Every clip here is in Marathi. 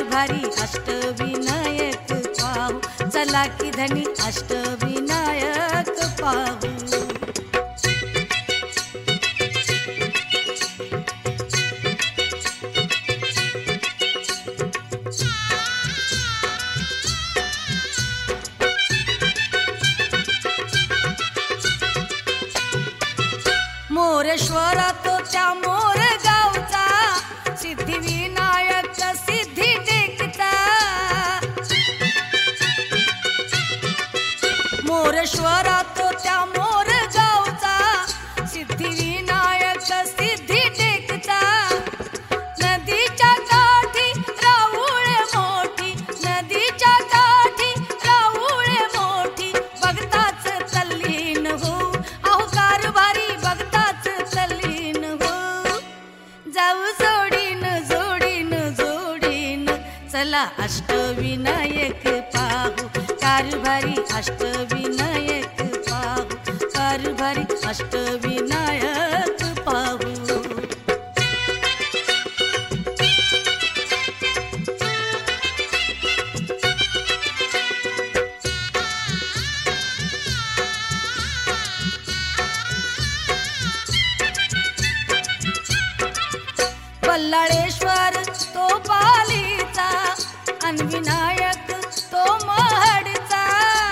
कारभारी अष्टविनायक पाहू, चला की धनी अष्टविनायक पाहू. मोरेश्वरा तो त्या मोर गावचा, सिद्धिविनायक सिद्धी टेकता. मोरेश्वरा तो त्या मोर गावचा, सिद्धिविनायक सिद्धी टेकता. नदीच्या काठी राऊळ मोठी, नदीच्या काठी राऊळ मोठी, बघताच तल्लीन हो, अहो कारभारी बघताच तल्लीन हो. जाऊ जोडीन जोडीन जोडीन, चला अष्टविनायक पाहू, कारभारी अष्टविनायक पाहू, कारभारी अष्टविनायक पाहू. बल्लाळेश्वर तो पालीचा, अन विनायक तो महडचा.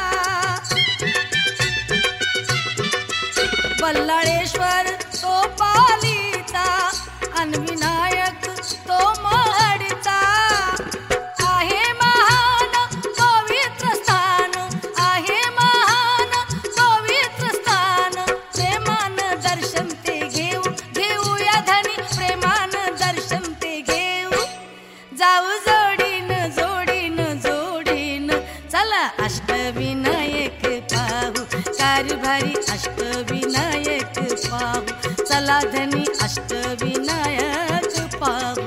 बल्लाळेश्वर तो पालीचा, अन विनायक तो महडचा. आहे महान पवित्र स्थान, आहे महान पवित्र स्थान, प्रेमान दर्शन ते घेऊ, घेऊया धनी प्रेमान दर्शन ते घेऊ. जाऊ जोडीन जोडीन जोडीन, चला अष्टविनायक पाहू, कारभारी अष्टविनायक पाहू, चला धनी अष्टविनायक पाहू.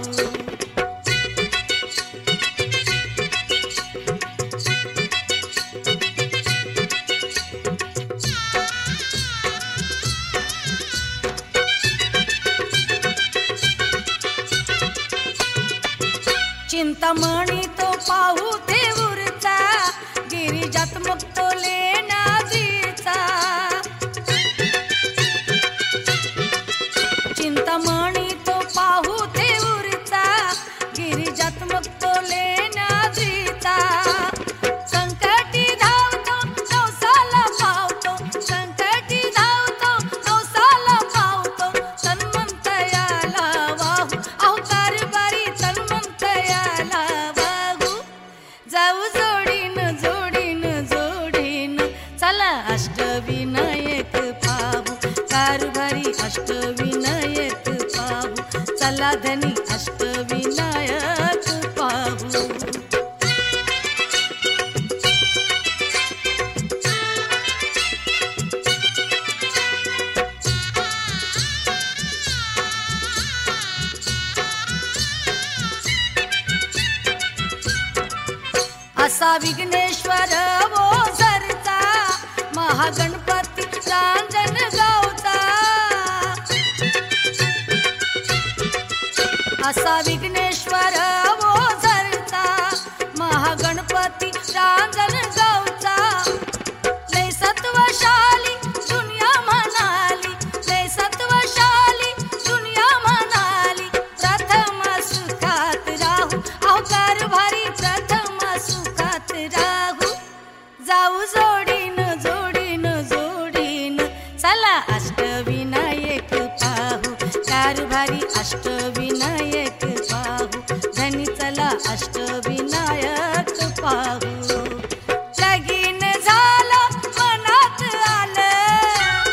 चिंतामणी तो पाहू देऊरचा, गिरिजात्मक तो लेण्याजीचा. चिंतामणी तो पाहू देऊरचा, गिरिजात्मक तो लेण्याजीचा. संकटी धावतो नवसाला पावतो, संकटी धावतो नवसाला पावतो, तन्मंतयाला वाहू, अहो कारभारी तन्मंतयाला वाहू. जाऊ जोडीन जोडीन जोडीन, चला अष्टविनायक पाहू, कारभारी अष्टविनायक पाहू, चला धनी अष्टविनायक पाहू. असा विघ्नेश्वर ओझरचा, महागणपती रांजणगावचा. असा विघ्नेश्वर ओझरचा, महागणपती रांजणगावचा. लय सत्वशाली दुनिया म्हणाली, लय सत्वशाली दुनिया म्हणाली, प्रथम सुखात राहू, अहो कारभारी प्रथम सुखात राहू. जाऊ जोडीन जोडीन जोडीन, चला अष्टविनायक पाहू, कारभारी अष्टविनायक पाहू, धनी चला अष्टविनायक पाहू. लगीन झालं मनात आलं,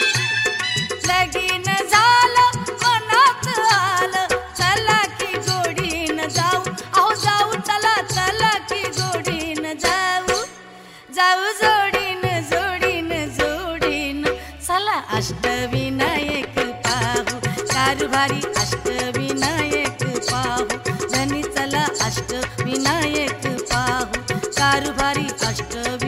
लगीन झालं मनात आलं, चला की गोडीन जाऊ, अहो जाऊ चला चला की गोडीन जाऊ. जाऊ जोडीन जोडीन जोडीन, चला अष्टविनायक पाहू, कारभारी अष्टविनायक पाहू, धनी चला अष्टविनायक पाहू, कारभारी अष्टविनायक